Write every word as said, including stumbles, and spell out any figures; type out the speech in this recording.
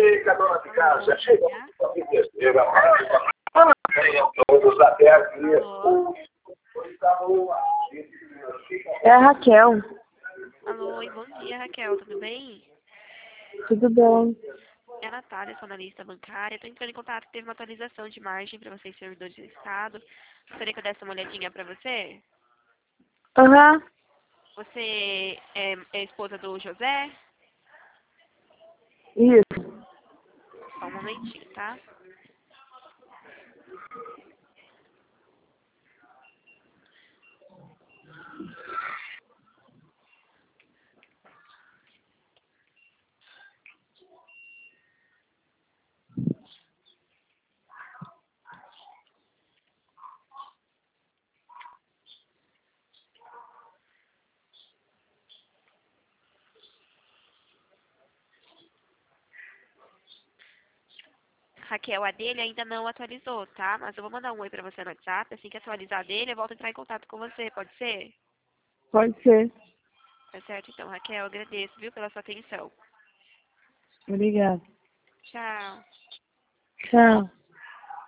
chega, dona de casa, chega. É a Raquel. Alô, oi, bom dia, Raquel, tudo bem? Tudo bem? É a Natália, sou analista bancária. Estou entrando em contato, teve uma atualização de margem para vocês, servidores do Estado. Gostaria que eu desse uma olhadinha para você? Aham. Você é, é esposa do José? Isso. Só um momentinho, tá? Raquel, a dele ainda não atualizou, tá? Mas eu vou mandar um oi pra você no WhatsApp. Assim que atualizar a dele, eu volto a entrar em contato com você, pode ser? Pode ser. Tá certo, então, Raquel, agradeço, viu, pela sua atenção. Obrigada. Tchau. Tchau.